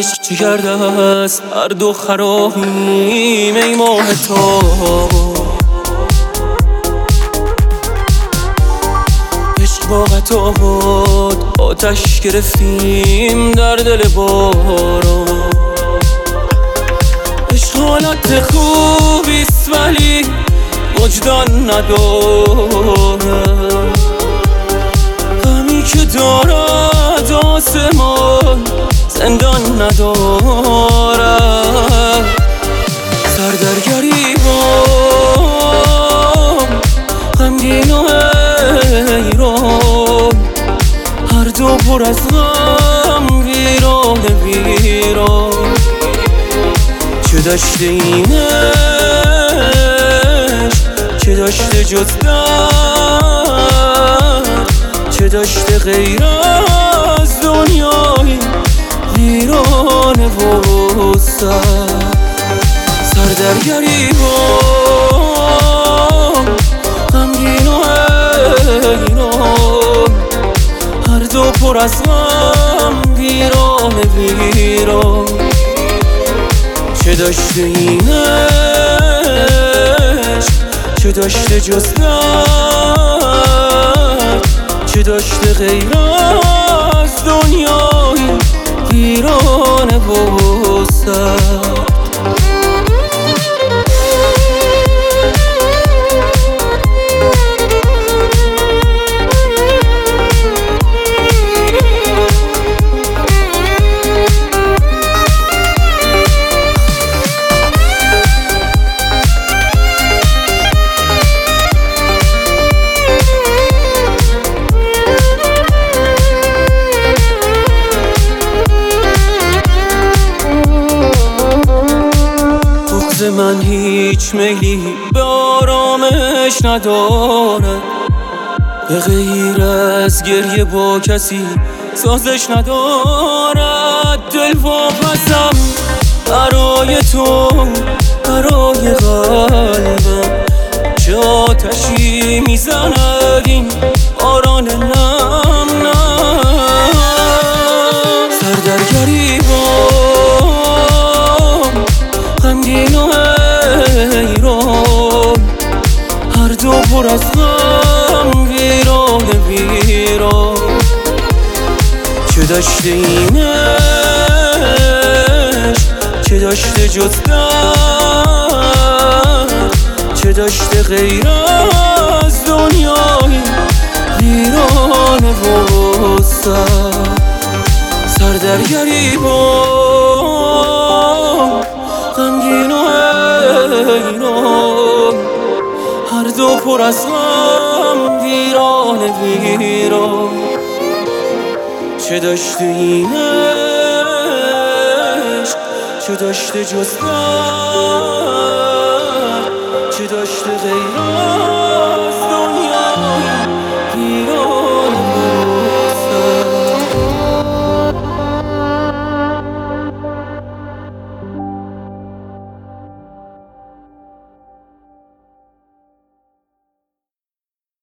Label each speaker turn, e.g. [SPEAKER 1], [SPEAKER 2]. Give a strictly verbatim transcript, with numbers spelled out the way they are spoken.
[SPEAKER 1] عشق چه کرده است هر دو خرابیم ای ماه تاب. عشق با قطعات آتش گرفتیم در دل باران. عشق حالت خوبیست ولی وجدان نداره، غمی که دارد آسمان زندان نداره. سر در گریبان غمگین و حیران، هر دو پر از غم ویران ویران. چه داشته این عشق چه داشته جز درد، چه داشته غیر از دنیای ویران و سر. سر در گریبان غمگین و حیران، هر دو پر از غم ویران ویران. چه داشته این عشق چه داشته جز درد، چه داشته غیر از دنیای ویران و سر. من هیچ میلی به آرامش ندارد، به غیر از گریه با کسی سازش ندارد. دل واپسم برای تو برای قلبم، چه آتشی میزند این باران نم نم. سر در گریبان غمگین و حیران، هر دو پر از غم ویران ویران. چه داشته این عشق چه داشته جز درد، چه داشته غیر از دنیای ویران و سر. سر در گریبان غمگین و حیران، هر دو پر از غم ویران ویران. چه داشته این عشق چه داشته جز درد، چه داشته غیر